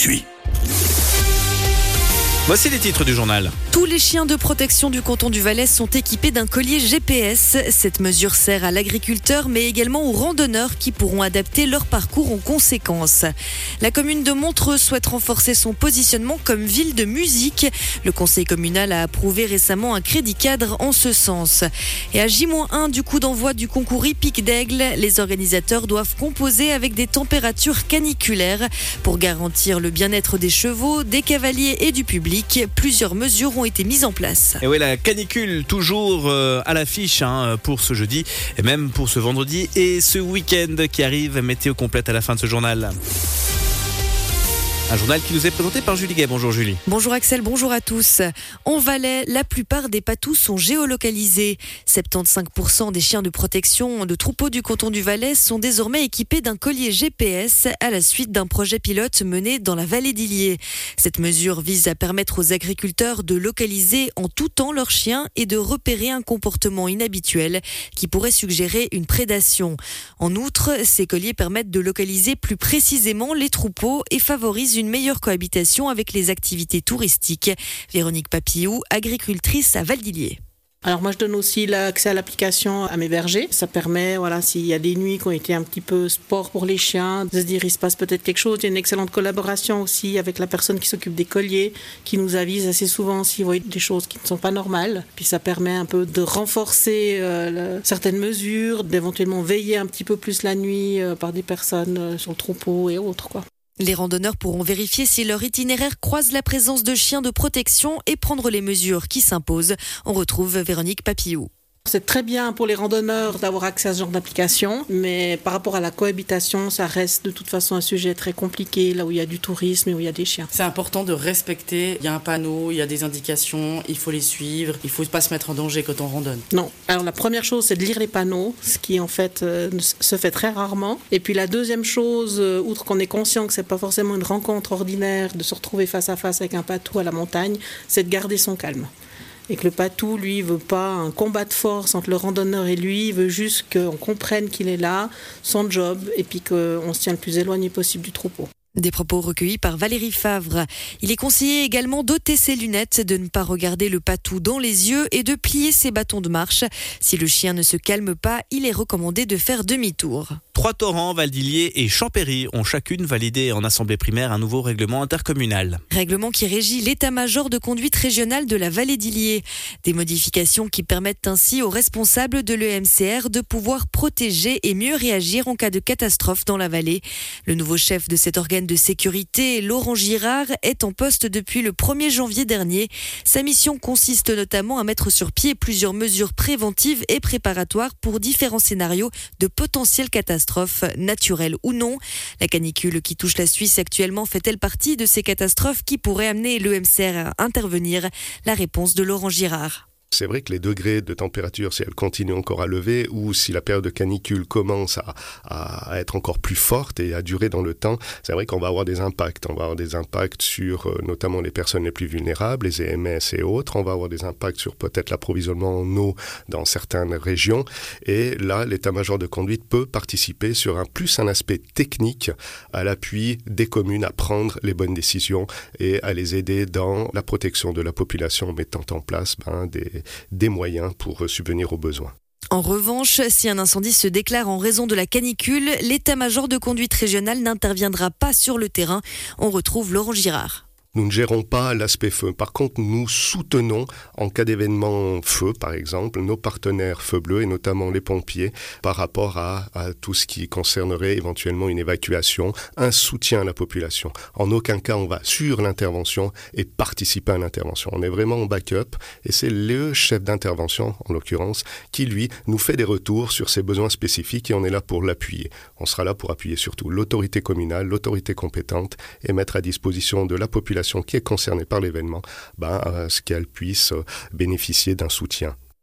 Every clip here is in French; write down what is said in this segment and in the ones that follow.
Suis. Voici les titres du journal. Tous les chiens de protection du canton du Valais sont équipés d'un collier GPS. Cette mesure sert à l'agriculteur, mais également aux randonneurs qui pourront adapter leur parcours en conséquence. La commune de Montreux souhaite renforcer son positionnement comme ville de musique. Le conseil communal a approuvé récemment un crédit cadre en ce sens. Et à J-1 du coup d'envoi du concours hippique d'Aigle, les organisateurs doivent composer avec des températures caniculaires. Pour garantir le bien-être des chevaux, des cavaliers et du public, plusieurs mesures ont été mises en place. Et oui, la canicule toujours à l'affiche pour ce jeudi et même pour ce vendredi et ce week-end qui arrive. Météo complète à la fin de ce journal. Un journal qui nous est présenté par Julie Gay. Bonjour Julie. Bonjour Axel, bonjour à tous. En Valais, la plupart des patous sont géolocalisés. 75% des chiens de protection de troupeaux du canton du Valais sont désormais équipés d'un collier GPS à la suite d'un projet pilote mené dans la vallée d'Illiers. Cette mesure vise à permettre aux agriculteurs de localiser en tout temps leurs chiens et de repérer un comportement inhabituel qui pourrait suggérer une prédation. En outre, ces colliers permettent de localiser plus précisément les troupeaux et favorisent une meilleure cohabitation avec les activités touristiques. Véronique Papillou, agricultrice à Val-d'Illiers. Alors moi je donne aussi l'accès à l'application à mes bergers. Ça permet, s'il y a des nuits qui ont été un petit peu sport pour les chiens, de se dire il se passe peut-être quelque chose. Il y a une excellente collaboration aussi avec la personne qui s'occupe des colliers, qui nous avise assez souvent s'il voit des choses qui ne sont pas normales. Puis ça permet un peu de renforcer certaines mesures, d'éventuellement veiller un petit peu plus la nuit par des personnes sur le troupeau et autres, quoi. Les randonneurs pourront vérifier si leur itinéraire croise la présence de chiens de protection et prendre les mesures qui s'imposent. On retrouve Véronique Papillou. C'est très bien pour les randonneurs d'avoir accès à ce genre d'application, mais par rapport à la cohabitation, ça reste de toute façon un sujet très compliqué, là où il y a du tourisme et où il y a des chiens. C'est important de respecter, il y a un panneau, il y a des indications, il faut les suivre, il ne faut pas se mettre en danger quand on randonne. Non, alors la première chose c'est de lire les panneaux, ce qui en fait se fait très rarement. Et puis la deuxième chose, outre qu'on est conscient que c'est pas forcément une rencontre ordinaire de se retrouver face à face avec un patou à la montagne, c'est de garder son calme. Et que le patou, lui, il veut pas un combat de force entre le randonneur et lui, il veut juste qu'on comprenne qu'il est là, son job, et puis qu'on se tient le plus éloigné possible du troupeau. Des propos recueillis par Valérie Favre. Il est conseillé également d'ôter ses lunettes, de ne pas regarder le patou dans les yeux et de plier ses bâtons de marche. Si le chien ne se calme pas, il est recommandé de faire demi-tour. Trois-Torrents, Val-d'Illiers et Champéry ont chacune validé en assemblée primaire un nouveau règlement intercommunal. Règlement qui régit l'état-major de conduite régionale de la vallée d'Illiers. Des modifications qui permettent ainsi aux responsables de l'EMCR de pouvoir protéger et mieux réagir en cas de catastrophe dans la vallée. Le nouveau chef de cet organe de sécurité, Laurent Girard, est en poste depuis le 1er janvier dernier. Sa mission consiste notamment à mettre sur pied plusieurs mesures préventives et préparatoires pour différents scénarios de potentielles catastrophes, naturelles ou non. La canicule qui touche la Suisse actuellement fait-elle partie de ces catastrophes qui pourraient amener l'EMCR à intervenir? La réponse de Laurent Girard. C'est vrai que les degrés de température, si elles continuent encore à lever ou si la période de canicule commence à être encore plus forte et à durer dans le temps, c'est vrai qu'on va avoir des impacts. On va avoir des impacts sur notamment les personnes les plus vulnérables, les EMS et autres. On va avoir des impacts sur peut-être l'approvisionnement en eau dans certaines régions. Et là, l'état-major de conduite peut participer sur un aspect technique à l'appui des communes à prendre les bonnes décisions et à les aider dans la protection de la population en mettant en place des moyens pour subvenir aux besoins. En revanche, si un incendie se déclare en raison de la canicule, l'état-major de conduite régionale n'interviendra pas sur le terrain. On retrouve Laurent Girard. Nous ne gérons pas l'aspect feu. Par contre, nous soutenons, en cas d'événement feu, par exemple, nos partenaires Feu Bleu et notamment les pompiers par rapport à tout ce qui concernerait éventuellement une évacuation, un soutien à la population. En aucun cas, on va sur l'intervention et participer à l'intervention. On est vraiment en backup et c'est le chef d'intervention, en l'occurrence, qui, lui, nous fait des retours sur ses besoins spécifiques et on est là pour l'appuyer. On sera là pour appuyer surtout l'autorité communale, l'autorité compétente et mettre à disposition de la population qui est concernée par l'événement, à ce qu'elle puisse bénéficier d'un soutien.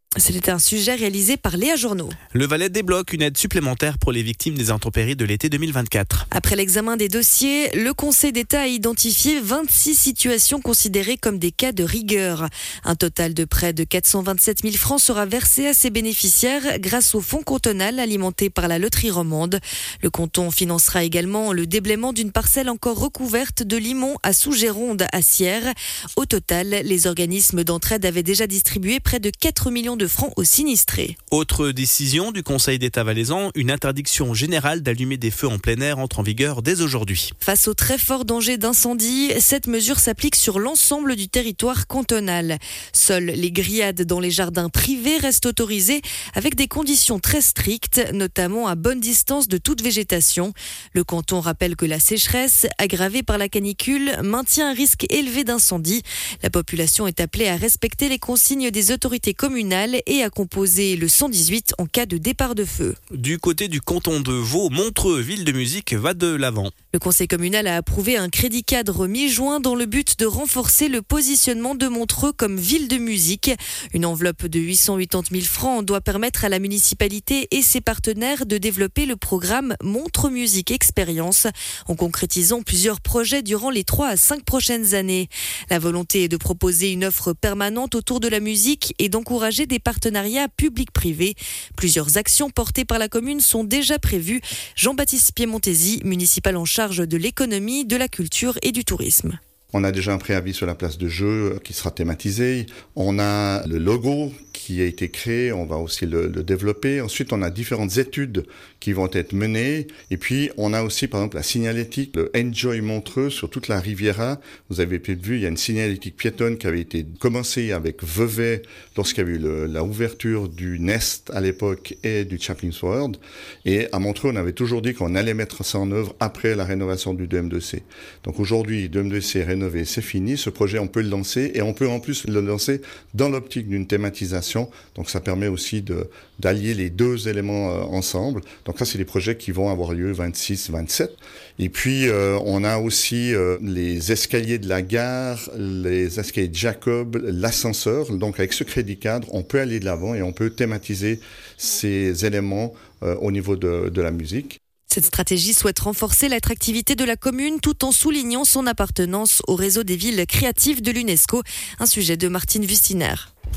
C'était un sujet réalisé par Léa Journeau. Le Valais débloque une aide supplémentaire pour les victimes des intempéries de l'été 2024. Après l'examen des dossiers, le Conseil d'État a identifié 26 situations considérées comme des cas de rigueur. Un total de près de 427 000 francs sera versé à ces bénéficiaires grâce au fonds cantonal alimenté par la loterie romande. Le canton financera également le déblaiement d'une parcelle encore recouverte de limon à Sous-Géronde à Sierre. Au total, les organismes d'entraide avaient déjà distribué près de 4 millions de francs aux sinistrés. Autre décision du Conseil d'État valaisan, une interdiction générale d'allumer des feux en plein air entre en vigueur dès aujourd'hui. Face au très fort danger d'incendie, cette mesure s'applique sur l'ensemble du territoire cantonal. Seules les grillades dans les jardins privés restent autorisées avec des conditions très strictes, notamment à bonne distance de toute végétation. Le canton rappelle que la sécheresse, aggravée par la canicule, maintient un risque élevé d'incendie. La population est appelée à respecter les consignes des autorités communales et à composer le 118 en cas de départ de feu. Du côté du canton de Vaud, Montreux, ville de musique, va de l'avant. Le conseil communal a approuvé un crédit cadre mi-juin dans le but de renforcer le positionnement de Montreux comme ville de musique. Une enveloppe de 880 000 francs doit permettre à la municipalité et ses partenaires de développer le programme Montreux Musique Expérience en concrétisant plusieurs projets durant les 3 à 5 prochaines années. La volonté est de proposer une offre permanente autour de la musique et d'encourager des partenariats publics-privés. Plusieurs actions portées par la commune sont déjà prévues. Jean-Baptiste Piemontesi, municipal en charge de l'économie, de la culture et du tourisme. On a déjà un préavis sur la place de jeu qui sera thématisé. On a le logo qui a été créé, on va aussi le développer. Ensuite, on a différentes études qui vont être menées. Et puis, on a aussi, par exemple, la signalétique, le Enjoy Montreux sur toute la Riviera. Vous avez peut-être vu, il y a une signalétique piétonne qui avait été commencée avec Vevey lorsqu'il y a eu la ouverture du Nest à l'époque et du Chaplin's World. Et à Montreux, on avait toujours dit qu'on allait mettre ça en œuvre après la rénovation du 2M2C. Donc aujourd'hui, 2M2C est rénové, c'est fini. Ce projet, on peut le lancer et on peut en plus le lancer dans l'optique d'une thématisation. Donc ça permet aussi d'allier les deux éléments ensemble. Donc ça, c'est des projets qui vont avoir lieu 26, 27. Et puis, on a aussi les escaliers de la gare, les escaliers de Jacob, l'ascenseur. Donc avec ce crédit cadre, on peut aller de l'avant et on peut thématiser ces éléments au niveau de la musique. Cette stratégie souhaite renforcer l'attractivité de la commune tout en soulignant son appartenance au réseau des villes créatives de l'UNESCO. Un sujet de Martine Wustiner.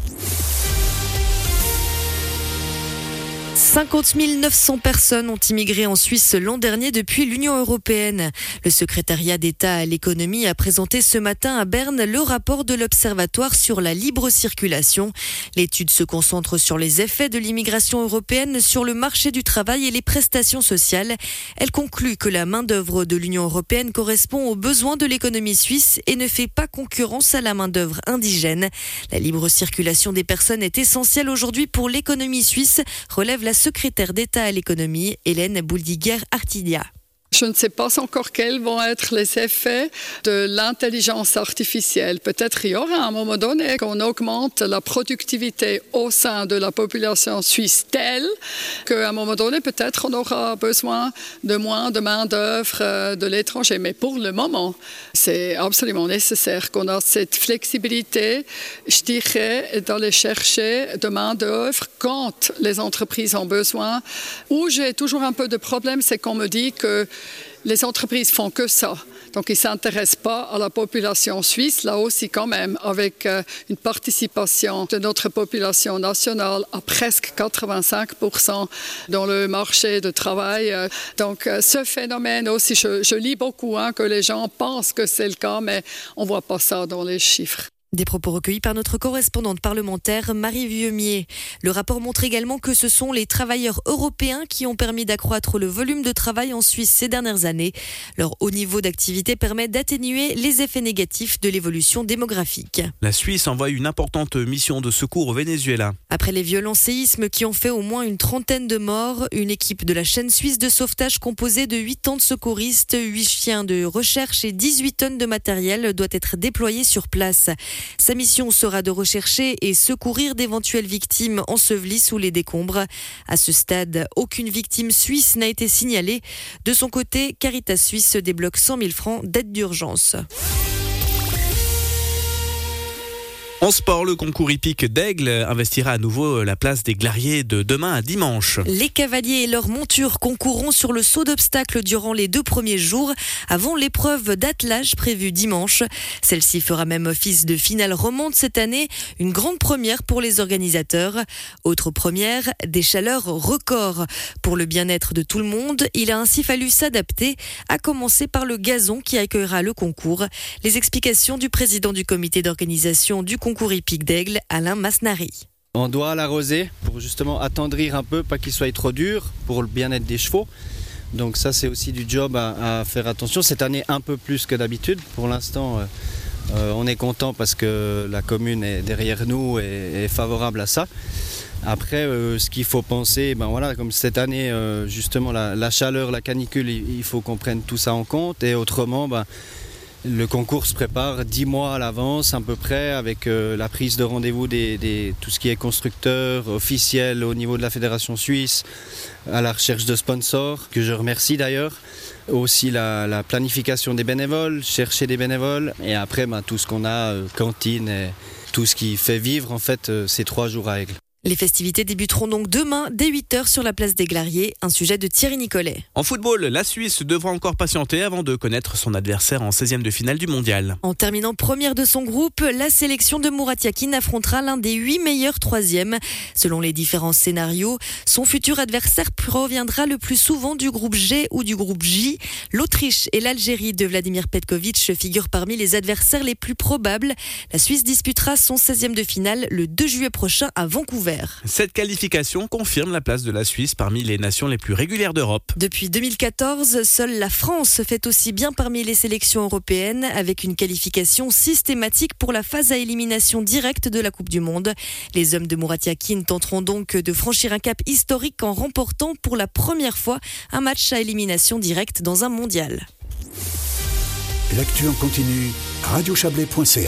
50 900 personnes ont immigré en Suisse l'an dernier depuis l'Union européenne. Le secrétariat d'État à l'économie a présenté ce matin à Berne le rapport de l'Observatoire sur la libre circulation. L'étude se concentre sur les effets de l'immigration européenne sur le marché du travail et les prestations sociales. Elle conclut que la main-d'œuvre de l'Union européenne correspond aux besoins de l'économie suisse et ne fait pas concurrence à la main-d'œuvre indigène. La libre circulation des personnes est essentielle aujourd'hui pour l'économie suisse, relève la secrétaire d'État à l'économie, Hélène Bouldiger-Artidia. Je ne sais pas encore quels vont être les effets de l'intelligence artificielle. Peut-être il y aura à un moment donné qu'on augmente la productivité au sein de la population suisse telle qu'à un moment donné, peut-être on aura besoin de moins de main-d'œuvre de l'étranger. Mais pour le moment, c'est absolument nécessaire qu'on ait cette flexibilité, je dirais, d'aller chercher de main-d'œuvre quand les entreprises ont besoin. Où j'ai toujours un peu de problème, c'est qu'on me dit que les entreprises font que ça. Donc, ils ne s'intéressent pas à la population suisse, là aussi quand même, avec une participation de notre population nationale à presque 85% dans le marché du travail. Donc, ce phénomène aussi, je lis beaucoup que les gens pensent que c'est le cas, mais on ne voit pas ça dans les chiffres. Des propos recueillis par notre correspondante parlementaire Marie Vieumier. Le rapport montre également que ce sont les travailleurs européens qui ont permis d'accroître le volume de travail en Suisse ces dernières années. Leur haut niveau d'activité permet d'atténuer les effets négatifs de l'évolution démographique. La Suisse envoie une importante mission de secours au Venezuela. Après les violents séismes qui ont fait au moins une trentaine de morts, une équipe de la chaîne suisse de sauvetage composée de 8 tentes secouristes, 8 chiens de recherche et 18 tonnes de matériel doit être déployée sur place. Sa mission sera de rechercher et secourir d'éventuelles victimes ensevelies sous les décombres. À ce stade, aucune victime suisse n'a été signalée. De son côté, Caritas Suisse débloque 100 000 francs d'aide d'urgence. En sport, le concours hippique d'Aigle investira à nouveau la place des Glariers de demain à dimanche. Les cavaliers et leurs montures concourront sur le saut d'obstacles durant les 2 premiers jours avant l'épreuve d'attelage prévue dimanche. Celle-ci fera même office de finale romande cette année, une grande première pour les organisateurs. Autre première, des chaleurs records. Pour le bien-être de tout le monde, il a ainsi fallu s'adapter, à commencer par le gazon qui accueillera le concours. Les explications du président du comité d'organisation du concours hippique d'Aigle, Alain Masnari. On doit l'arroser pour justement attendrir un peu, pas qu'il soit trop dur pour le bien-être des chevaux. Donc ça c'est aussi du job à faire attention. Cette année un peu plus que d'habitude. Pour l'instant on est content parce que la commune est derrière nous et est favorable à ça. Après ce qu'il faut penser, comme cette année justement la chaleur, la canicule, il faut qu'on prenne tout ça en compte et autrement le concours se prépare 10 mois à l'avance à peu près avec la prise de rendez-vous tout ce qui est constructeur, officiel au niveau de la Fédération Suisse, à la recherche de sponsors, que je remercie d'ailleurs. Aussi la planification des bénévoles, chercher des bénévoles et après tout ce qu'on a, cantine et tout ce qui fait vivre en fait ces 3 jours à Aigle. Les festivités débuteront donc demain dès 8h sur la place des Glariers, un sujet de Thierry Nicolet. En football, la Suisse devra encore patienter avant de connaître son adversaire en 16e de finale du mondial. En terminant première de son groupe, la sélection de Murat Yakin affrontera l'un des 8 meilleurs 3e. Selon les différents scénarios, son futur adversaire proviendra le plus souvent du groupe G ou du groupe J. L'Autriche et l'Algérie de Vladimir Petkovic figurent parmi les adversaires les plus probables. La Suisse disputera son 16e de finale le 2 juillet prochain à Vancouver. Cette qualification confirme la place de la Suisse parmi les nations les plus régulières d'Europe. Depuis 2014, seule la France fait aussi bien parmi les sélections européennes avec une qualification systématique pour la phase à élimination directe de la Coupe du Monde. Les hommes de Murat Yakin tenteront donc de franchir un cap historique en remportant pour la première fois un match à élimination directe dans un mondial. L'actu en continu, radiochablais.ca.